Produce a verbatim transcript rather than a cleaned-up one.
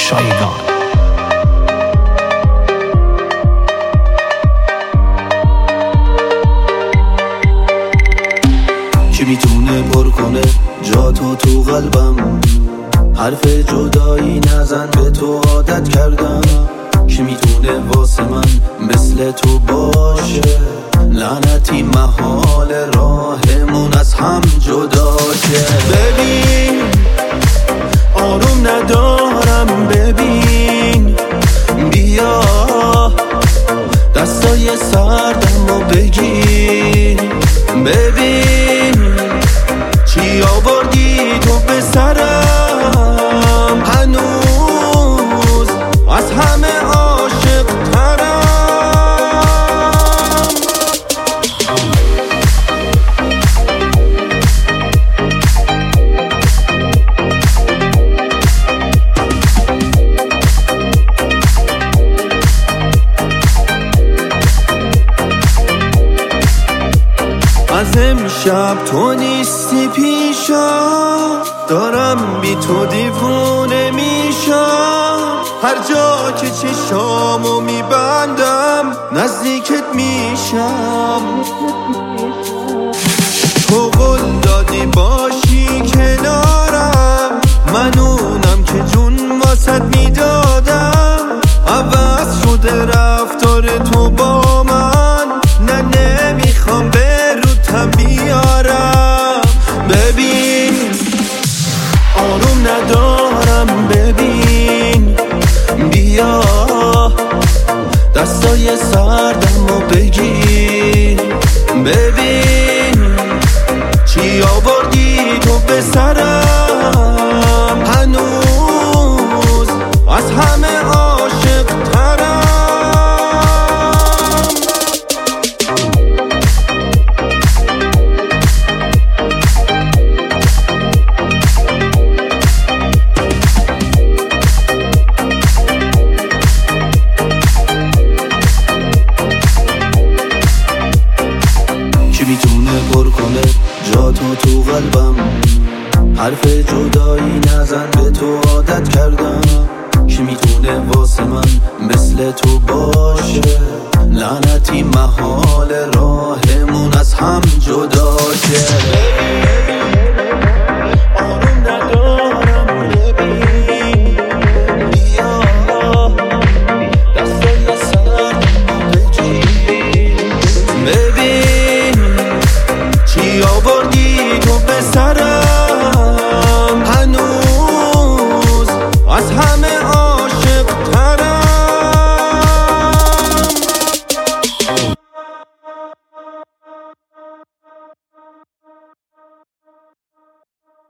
شایگان. کی میتونه پر کنه جا تو تو قلبم؟ حرف جدایی نزن، به تو عادت کردم. کی میتونه واسه من مثل تو باشه؟ لعنتی محال راهمون از هم جدا شه. ببین آروم ندارم، ببین بیا دستای سردم و بگیر. ببین چی آوردی تو به سرم، هنوز از همه عاشق ترم. از امشب تو نیستی پیشم، دارم بی تو دیوونه میشم. هر جا که چشامو میبندم نزدیکت میشم. تو قول دادی باشی کنارم، من اونم که جون واسد میدادم. عوض شده رفتار تو با من، نه نمیخوام به روتم بیارم. ببین آروم ندارم، ببین بیا دستای سردم و بگیر. ببین چی آوردی تو به سرم، هنوز از همه عاشق ترم. کی میتونه پر کنه جا تو تو قلبم؟ حرف جدایی نزن، به تو عادت کردم. کی میتونه واسه من مثل تو باشه؟ لعنتی محال راهمون از هم جدا شه.